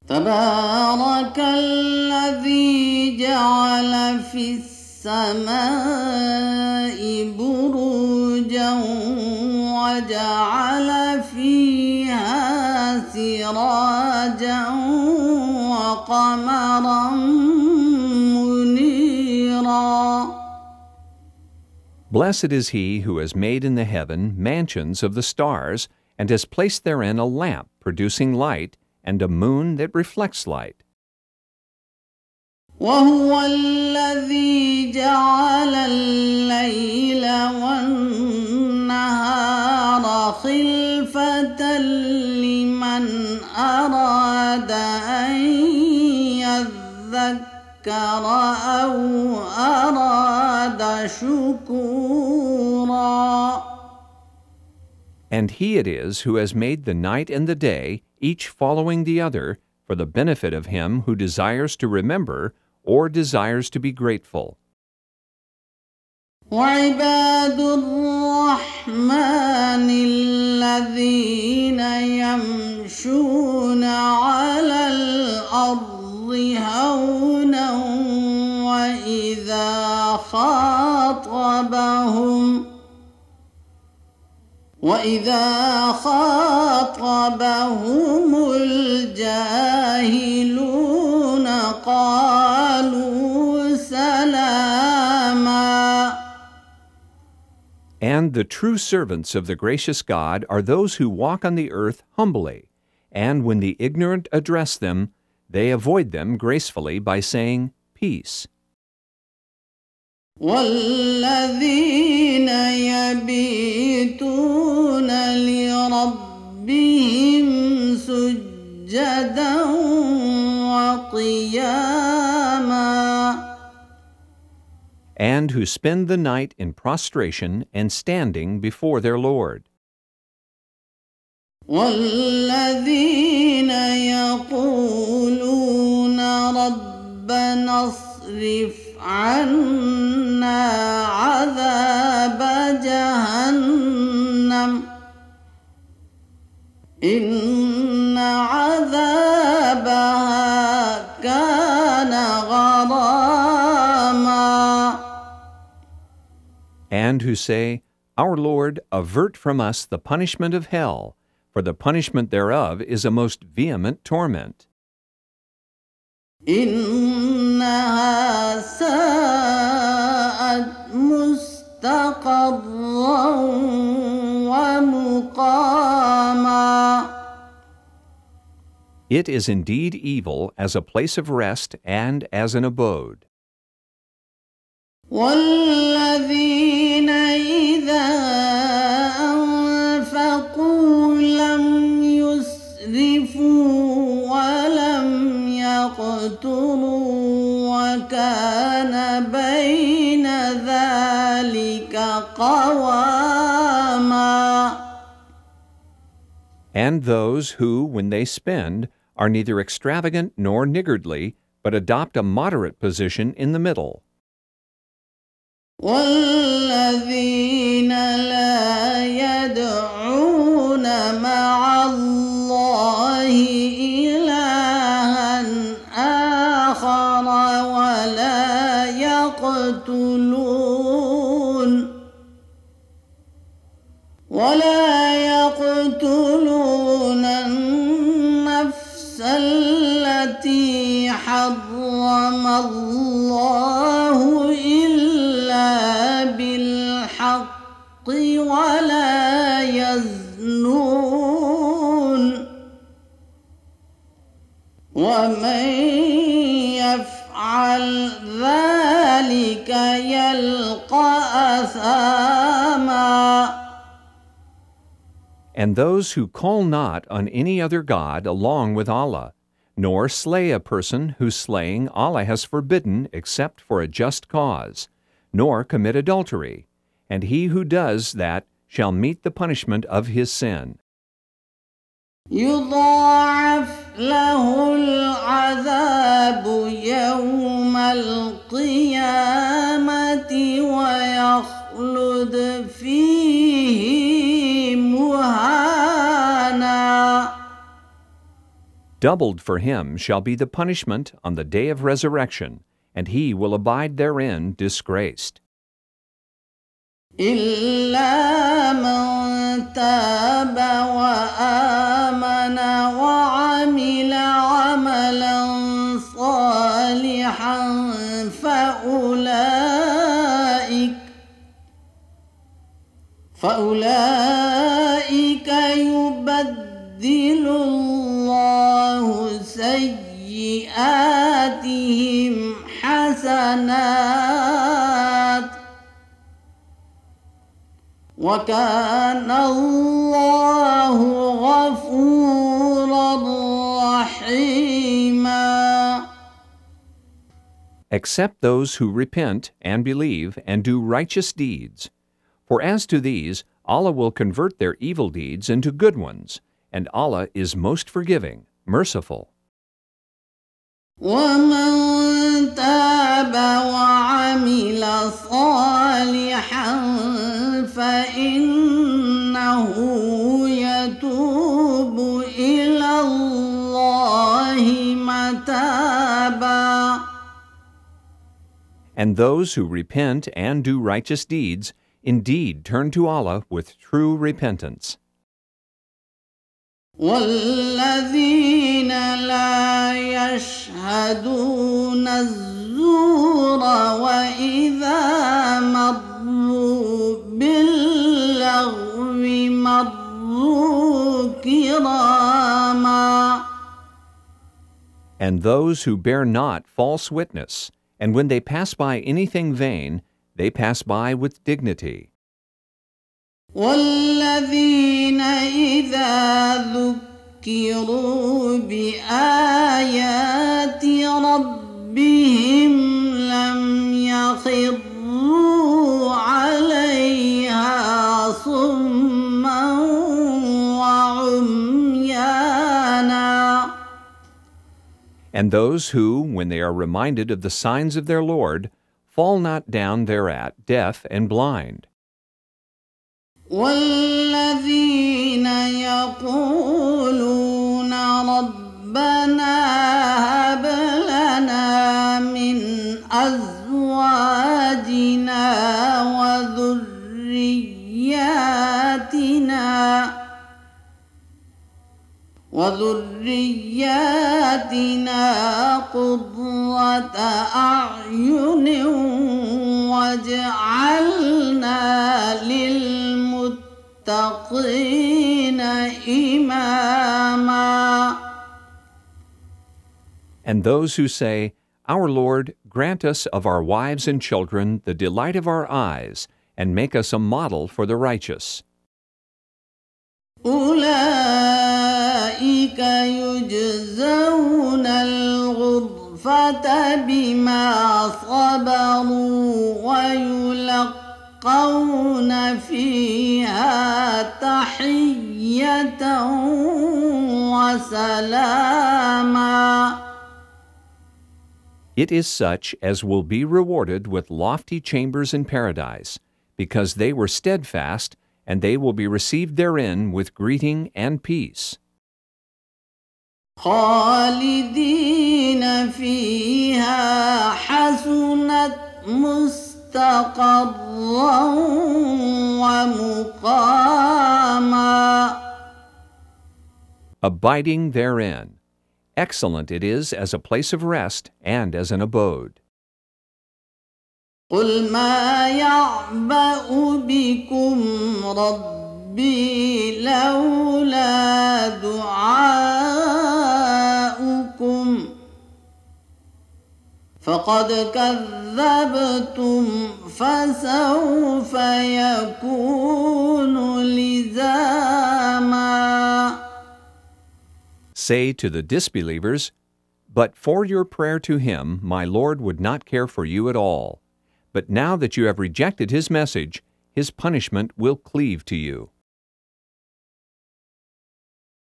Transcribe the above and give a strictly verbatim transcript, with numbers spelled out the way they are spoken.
تبارك الذي جعل في السماء بروجا وجعل فيها سراجا وقمرا منيرا. Blessed is he who has made in the heaven mansions of the stars, and has placed therein a lamp producing light, and a moon that reflects light. وهو الذي جعل الليل والنهار خلفة لمن أراد أن يذكر أو أراد شكورا. And he it is who has made the night and the day, each following the other, for the benefit of him who desires to remember or desires to be grateful. وعباد الرحمن الذين يمشون على الأرض هونا وإذا خاطبهم وإذا خاطبهم الجاهلون قالوا سلاما. And the true servants of the gracious God are those who walk on the earth humbly, and when the ignorant address them, they avoid them gracefully by saying, Peace. والذين يبيتون لربهم سجدا وقياما. And who spend the night in prostration and standing before their Lord. والذين يقولون ربنا اصرف عنا عذاب جهنم إن عذابها كان غراما. And who say, Our Lord, avert from us the punishment of hell, for the punishment thereof is a most vehement torment. إنها ساءت مستقرا ومقاما. It is indeed evil as a place of rest and as an abode. والذين إذا أنفقوا لم يسرفوا ولم يقتروا وكان بين ذلك قواما. And those who, when they spend, are neither extravagant nor niggardly, but adopt a moderate position in the middle. والذين لا يدعون مع الله إلها آخر ولا يقتلون ولا يقتلون النفس التي حرم الله إلا بالحق ولا يزنون ومن يفعل ذلك يلقى أثاما. And those who call not on any other God along with Allah, nor slay a person whose slaying Allah has forbidden except for a just cause, nor commit adultery, and he who does that shall meet the punishment of his sin. يضاعف له العذاب يوم القيامة ويخلد فيه مهانا. Doubled for him shall be the punishment on the day of resurrection, and he will abide therein disgraced. إلا من تاب وآمن وعمل عملا صالحا فأولئك فأولئك يبدل الله سيئاتهم حسنات وكان الله غفورا رحيما. Except those who repent and believe and do righteous deeds. For as to these, Allah will convert their evil deeds into good ones, and Allah is most forgiving, merciful. ومن تاب وعمل صالحا فإنه يتوب إلى الله متابا. And those who repent and do righteous deeds indeed turn to Allah with true repentance. والذين لا يشهدون الزور وإذا مروا باللغو مروا كراما. And those who bear not false witness, and when they pass by anything vain, they pass by with dignity. والذين إذا ذكروا بآيات ربهم لم يخروا عليها صما وعميانا. And those who, when they are reminded of the signs of their Lord, fall not down thereat deaf and blind. والذين يقولون ربنا هب لنا من أزواجنا وذرياتنا وذرياتنا قرة أعين واجعلنا للمتقين إماما. And those who say, Our Lord, grant us of our wives and children the delight of our eyes, and make us a model for the righteous. أولئك يجزون الغرفة بما صبروا ويلقون فيها تحية وسلاما. It is such as will be rewarded with lofty chambers in paradise, because they were steadfast, and they will be received therein with greeting and peace. خالدين فيها حسنت مستقرا ومقاما. Abiding therein. Excellent it is as a place of rest and as an abode. قل ما يعبأ بكم ربي لولا دعاؤكم فقد كذبتم فسوف يكون لزاما. Say to the disbelievers, But for your prayer to him, my Lord would not care for you at all. But now that you have rejected his message, his punishment will cleave to you.